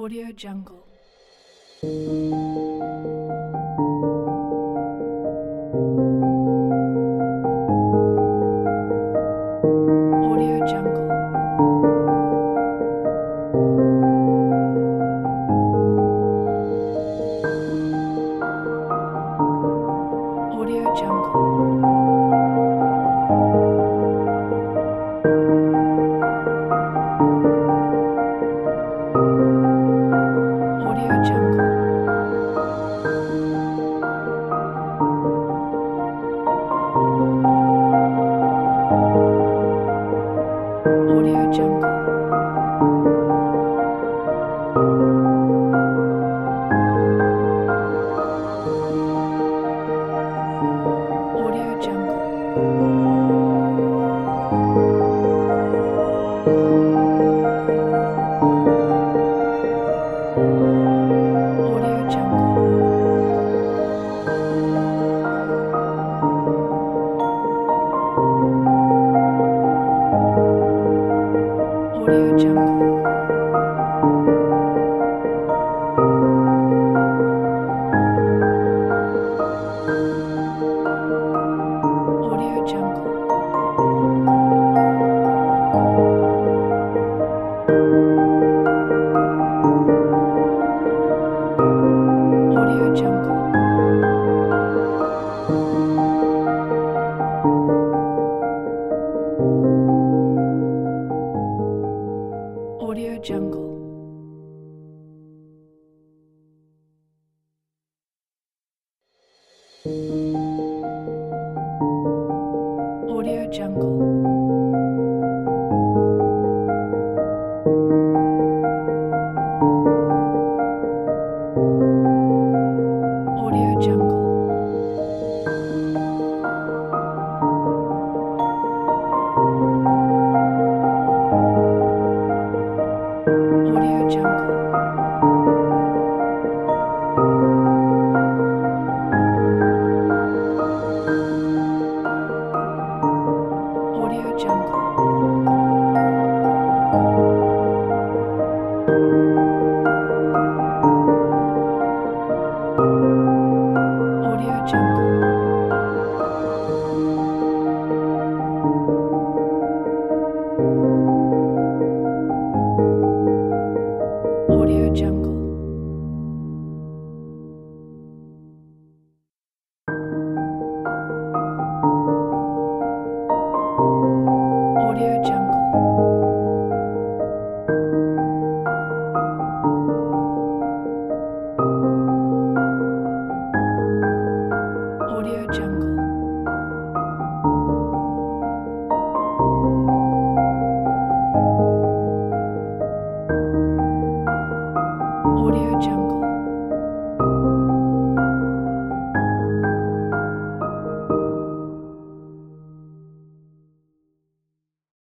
Audio Jungle. Audio Jungle. Audio Jungle. Audio Jungle. Audio Jungle. Audio Jungle. Audio Jungle. Audio Jungle. Audio Jungle. Audio Jungle. Audio Jungle. Audio Jungle. Audio Jungle. Audio Jungle. Audio Jungle. Audio Jungle. Audio Jungle. Audio Jungle. Audio Jungle.